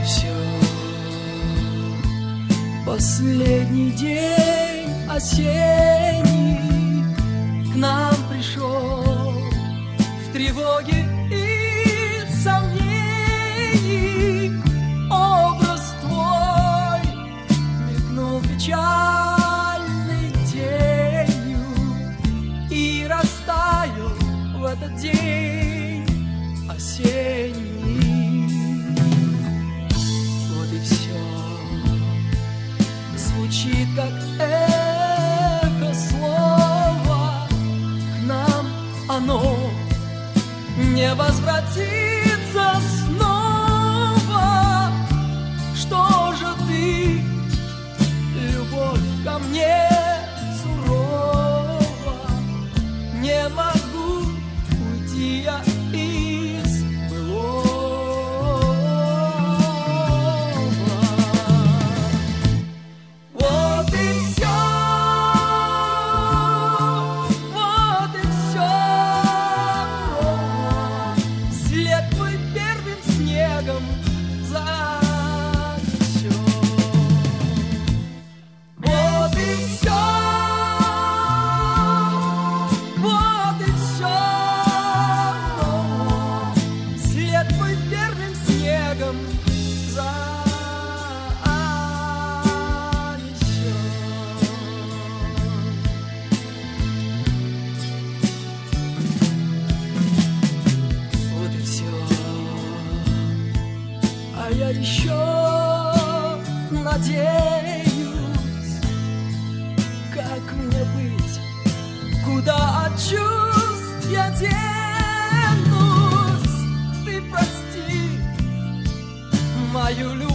и все. Последний день осенний к нам пришел в тревоге и сомнении. Образ твой мелькнул печальной тенью и растаял в этот день осенний. Вот и все. Звучит как эхо слова, к нам оно не возвратится снова. Что же ты, любовь ко мне сурова? Не могу уйти я из былого. Вот и все, вот и все. След твой первым снегом занесет. Вот и все, вот и все. След твой первым снегом занесет. Вот и все. А я еще надеюсь, как мне быть, куда от чувств я денусь. Ты прости мою любовь.